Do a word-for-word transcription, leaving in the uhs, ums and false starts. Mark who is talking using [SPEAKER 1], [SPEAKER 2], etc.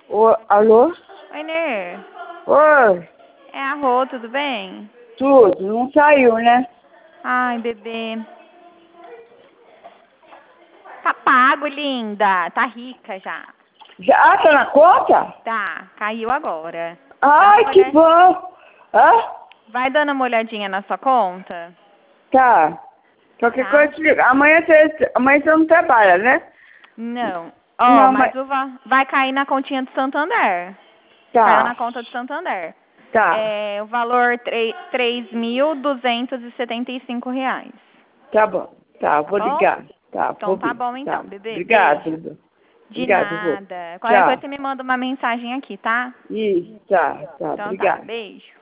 [SPEAKER 1] Ô, alô?
[SPEAKER 2] Oi, Nê.
[SPEAKER 1] Oi,
[SPEAKER 2] É a Rô, tudo bem?
[SPEAKER 1] tudo, não saiu, né?
[SPEAKER 2] Ai, bebê. Tá pago, linda. Tá rica já.
[SPEAKER 1] Já ah, tá na conta?
[SPEAKER 2] Tá, caiu agora.
[SPEAKER 1] Ai,
[SPEAKER 2] Dá uma
[SPEAKER 1] que
[SPEAKER 2] olhada-
[SPEAKER 1] bom! Hã?
[SPEAKER 2] Vai dando uma olhadinha na sua conta?
[SPEAKER 1] Tá. Qualquer
[SPEAKER 2] Tá?
[SPEAKER 1] coisa, te liga. Amanhã você, amanhã você não trabalha, né?
[SPEAKER 2] Não. Ó,
[SPEAKER 1] Não, mas...
[SPEAKER 2] mas o va- vai cair na continha do Santander. Caiu na
[SPEAKER 1] Tá,
[SPEAKER 2] conta do Santander.
[SPEAKER 1] tá,
[SPEAKER 2] É, o valor três mil duzentos e setenta e cinco reais.
[SPEAKER 1] tá bom. Tá,
[SPEAKER 2] Tá
[SPEAKER 1] vou
[SPEAKER 2] bom?
[SPEAKER 1] ligar. Tá, vou
[SPEAKER 2] Então tá
[SPEAKER 1] vir.
[SPEAKER 2] bom
[SPEAKER 1] Tá.
[SPEAKER 2] então, bebê.
[SPEAKER 1] Obrigado,
[SPEAKER 2] Beijo.
[SPEAKER 1] Dudu.
[SPEAKER 2] De
[SPEAKER 1] Obrigado, vô.
[SPEAKER 2] nada. Qualquer coisa
[SPEAKER 1] Tchau.
[SPEAKER 2] você me manda uma mensagem aqui, tá?
[SPEAKER 1] Isso, tá, tá.
[SPEAKER 2] Então tá,
[SPEAKER 1] Obrigado.
[SPEAKER 2] beijo.